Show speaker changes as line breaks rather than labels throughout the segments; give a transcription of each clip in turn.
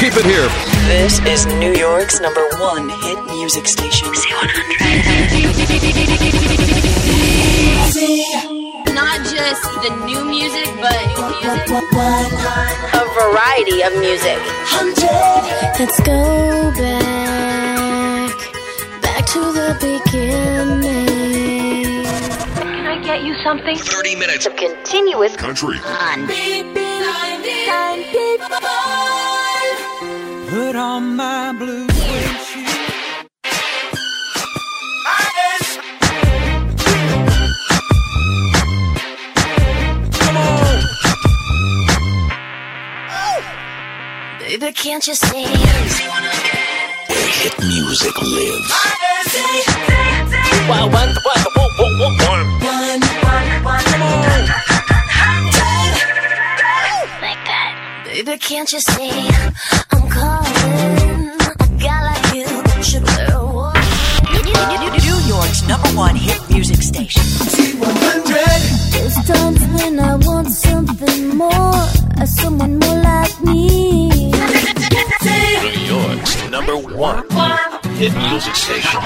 keep it here.
This is New York's #1 hit music station. Z100.
Not just the new music, but
a variety of music.
Let's go back to the beginning.
Can I get you something?
30 minutes
of continuous
country.
On.
Put on my blue suede shoes. Come on.
Baby, can't you see?
Where hit music lives.
Like that. Baby, can't you see? I'm calling. A guy like you should wear a watch.
New York's #1 hit music station.
Z100.
There's times when I want something more, someone more like me.
New York's #1 hit music station.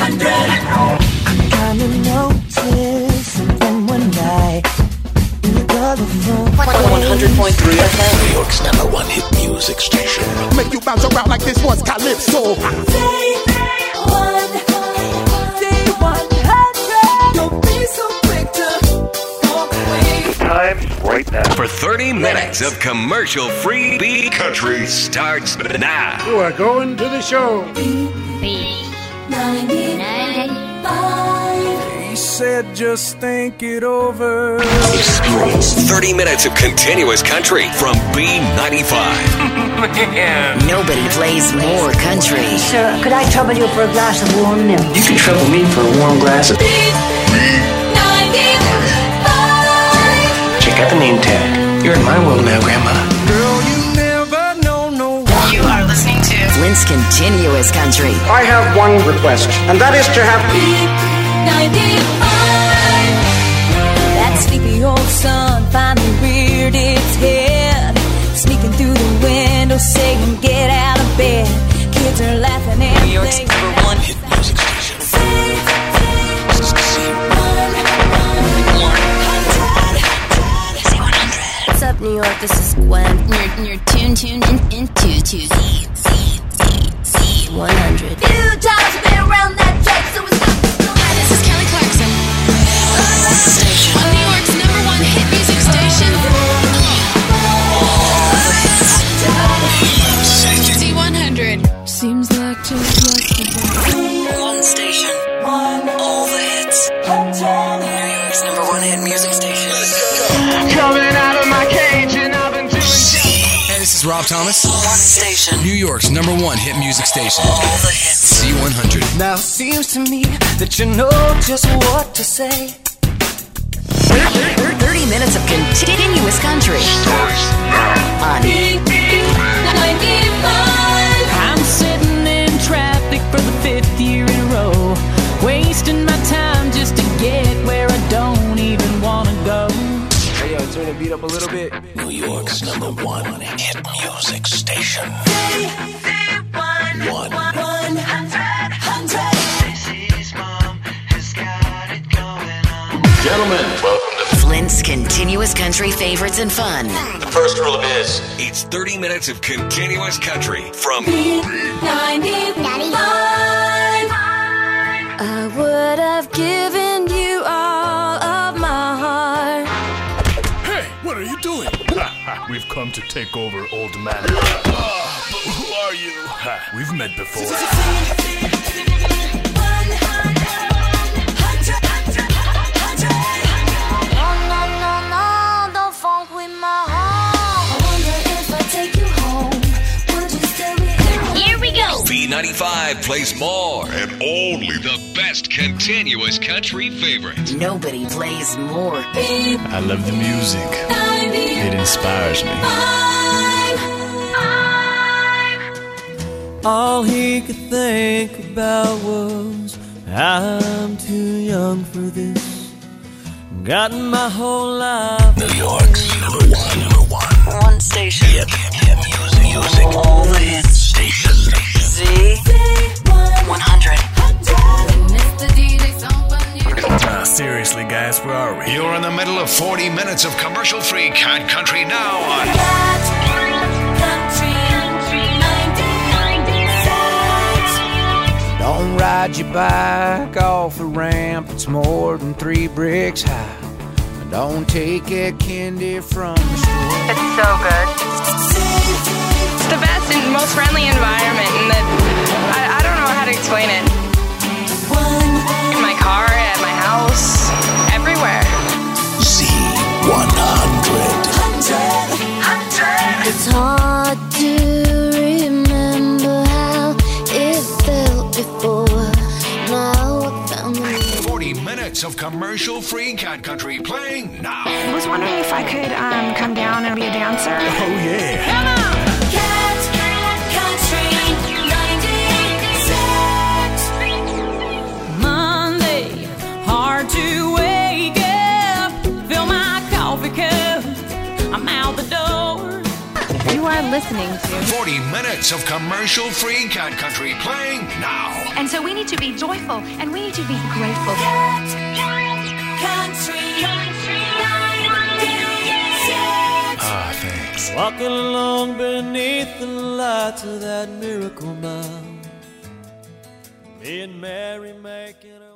Kinda noticed something one night in the colorful
100.3 FM.
New York's #1 hit music station.
Make you bounce around like this was Calypso.
Don't be so quick to walk away.
Time right now. For 30 minutes of commercial-free beat country starts now.
You are going to the show.
He said just think it over.
Experience 30 minutes of continuous country from B95.
Nobody plays more country.
Sir, could I trouble you for a glass of warm milk?
You can trouble me for a warm glass of... Check out the name tag. You're in my world now, Grandma.
Girl, you never know no one.
You are listening to Flint's Continuous Country.
I have one request, and that is to have...
That sleepy old sun finally reared its head, sneaking through the window saying get out of bed. Kids are laughing and
New York's #1 hit music station.
What's up, New York? This is Gwen.
You're tuned into
Z100.
Few times I've been around that track, so it's not.
Hi, this is Kelly Clarkson. On New York's #1 hit music station. Z100.
Seems like just yesterday.
One station. All the hits. New York's #1 hit music station.
Coming out of my cage and I've been doing...
Hey, this is Rob Thomas.
One station.
New York's #1 hit music station.
All the hits.
Z100.
Now it seems to me that you know just what to say.
30 minutes of continuous country. On
I'm sitting in traffic for the 5th year in a row, wasting my time just to get where I don't even want to go. Hey, yo, turn the beat up a little bit.
New York's #1 hit music station. One. Gentlemen, welcome to
Flint's Continuous Country Favorites and Fun.
the first rule of is it's 30 minutes of continuous country from
I would have given you all of my heart.
Hey, what are you doing? We've come to take over, old man. But who are you? We've met before.
B95 plays more and only the best continuous country favorites.
Nobody plays more.
I love the music. It inspires me.
All he could think about was, I'm too young for this. Got my whole life.
New York's #1.
One station.
Hit music.
All the hits.
40 minutes of commercial-free Cat Country now on
Don't ride your bike off the ramp, it's more than 3 bricks high. Don't take a candy from the store.
It's so good. It's the best and most friendly environment, and I don't know how to explain it. In my car, at my house, everywhere.
Z100.
It's hard to remember how it felt before. Now I found the
40 minutes of commercial-free Cat Country playing now.
I was wondering if I could come down and be a dancer.
Oh, yeah.
Come on!
Cat Country 96.
Monday, hard to wake up. Fill my coffee cup. I'm out the door.
You are listening to
40 minutes of commercial-free Cat Country playing now.
And so we need to be joyful and we need to be grateful.
Thanks.
Walking along beneath the lights of that Miracle Mile. Me and Mary making a